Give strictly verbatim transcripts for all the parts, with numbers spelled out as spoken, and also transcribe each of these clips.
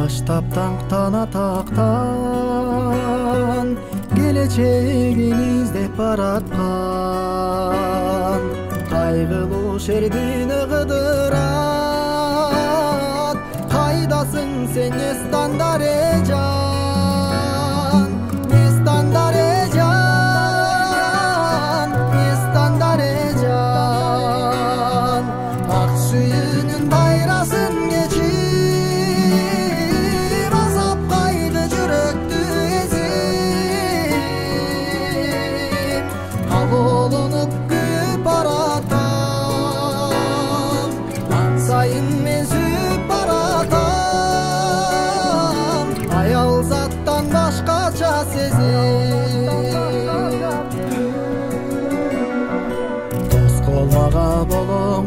баштап таңктан атактан келечегин издеп бараткан кайгылуу шердин ыгыдырат кайдасың сен эстандар эжан эстандар эжан эстандар эжан ак сүйүүнүн дайрасын кечип азап кайды жүрөктү эзип ал олонуп күйүп баратам ан сайын мен сүйүп баратам аял заттан башкача сезим дос колмага болоң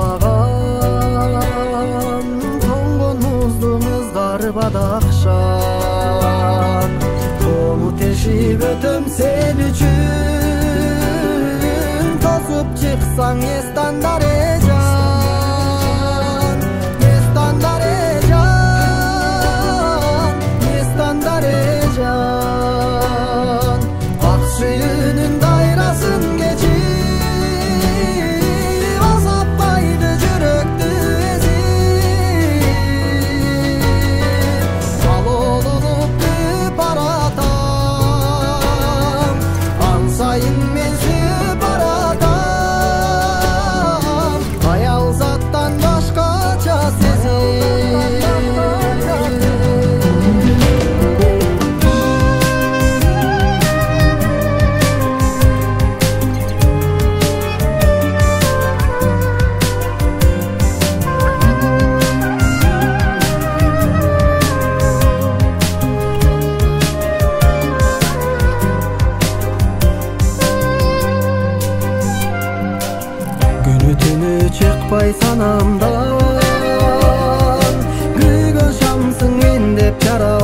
албаган тоңгон муздуң ызгары бадакшан тону тешип өтөм сен үчүн тосуп чыксаң эстандар эжан эстандар эжан эстандар эжан ак сүйүүнүн дайрасын кечип азап кайды жүрөктү эзип ал олонуп күйүп баратам ан сайын мен сүйүп баратам аял заттан башкача күнү түнү чыкпай санамдан күйгөн шамсың мен деп жарат